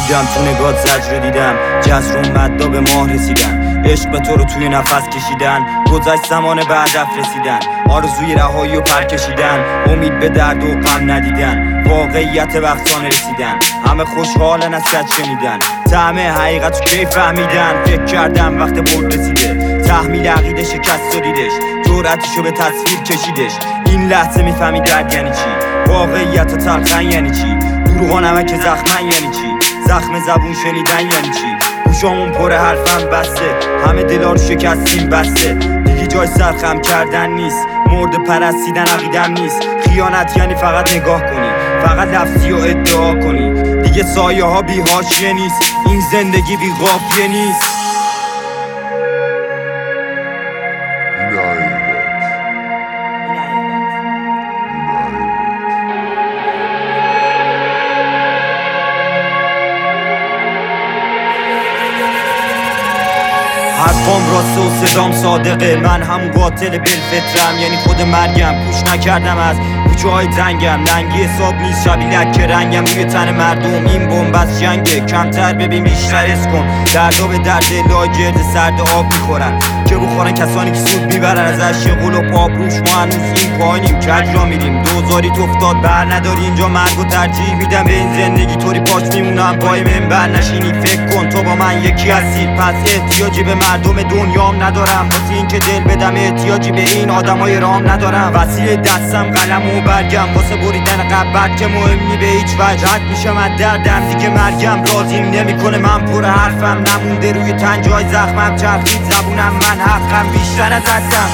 دیدم تو نگات زجر دیدم، جزر اومد دا به ماه رسیدن، عشق به تو رو توی نفس کشیدن، گذشت زمان به هدف رسیدن، آرزوی رهایی و پر کشیدن، امید به درد و غم ندیدن، واقعیت وقتانه رسیدن، همه خوشحالن از صد شنیدن، طعم حقیقت کی فهمیدن، فکر کردم وقت برد رسیده، تحمیل عقیده شکست و دیدش، جرأتشو به تصویر کشیدش، این لحظه میفهمی درد یعنی چی، واقعیت تلخن یعنی چی، دروغا نمک زخمن یعنی چی، زخم زبون شنیدن یعنی چی، گوشامون پر حرفم بسته، همه دلا رو شکستیم بسته، دیگه جای سرخم کردن نیست، مورد پرستیدن عقیدم نیست، خیانت یعنی فقط نگاه کنی، فقط لفظی و ادعا کنی، دیگه سایه ها بی حاشیه نیست، این زندگی بی قافیه نیست. حرفام راسته و صدام صادقه، من هم قاتل بالفطرم، یعنی خود مرگم، پوش نکردم از کوچه های تنگم، ننگی حساب نیست شبیه لکه رنگم روی تن مردم، این بمب از جنگه، کمتر ببین بیشتر حس کن، دردا به درد لای گرد سرد آب میخورن که بخورن کسانی که سود میبرن ازش، قول و پابروش ما هنوز این پایینیم، کج را میریم، دوزاری افتاد بر نداری اینجا، مرگ و ترجیح میدم به این زندگی، طوری پاک میمونم پای منبر نشینی، فکر کن تو با من یکی هستی، پس احتیاجی به مردم دنیام ندارم، واسه این که دل بدم احتیاجی به این آدمای رام ندارم، وسیله دستم قلم و برگم، واسه بریدن قبر که مهمی به هیچ وجه، رد میشم از دردم دیگه مرگم راضیم نمیکنه، من پر حرفم نمونده روی تن جای زخمم، چرخید زبونم من حقم بیشتر از حدم.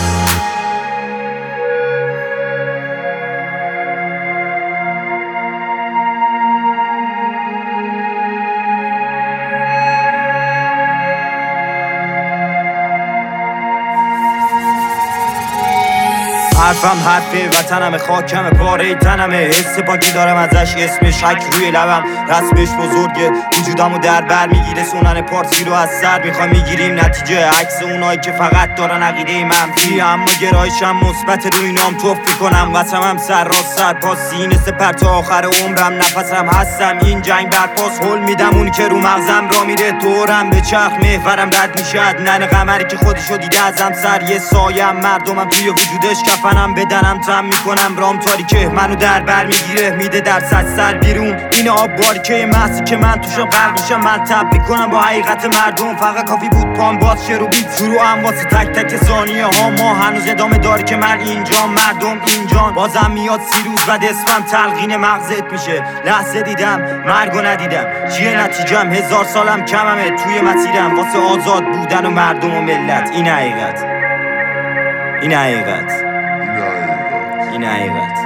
حرفم حرفه وطنمه، خاکمه، پاره تنمه، حس پاکی دارم ازش، اسمش حک روی لبم، رسمش بزرگه، وجودمو در بر میگیره، سنن پارسی رو از سر میخوای میگیریم، نتیجه عکس اونایی که فقط دارن عقیده منفی، اما گرایشم مثبت روی نام توف میکنم، قسمم سر راست سر پاس، سینه سپر تا آخر عمرم، نفسم هستم این جنگ برپاس، هول میدم اون که رو مغزم را میره، دورم به چرخ محورم رد میشه، عدنان قمری که خودشو دیده ازم سر، یه سایم مردمم توی وجودش کفنم، بدنم تم میکنم رام تاریکه، منو در بر میگیره، میده در سر بیرون، این آب باریکه محضی که من توشم غرق میشم، من تب میکنم با حقیقت مردم، فقط کافی بود پام باز شه رو بیت شروعم، واسه تک تک ثانیه ها ما هنوز ادامه داره که من اینجا، مردم اینجان، بازم میاد 30 روز بعد اسمم تلقین مغزت میشه، لحظه دیدم مرگو ندیدم، چیه نتیجم 1000 سالم کممه توی مسیرم، واسه آزاد بودن و مردم و ملت، این حقیقت، این حقیقت، این حقیقت.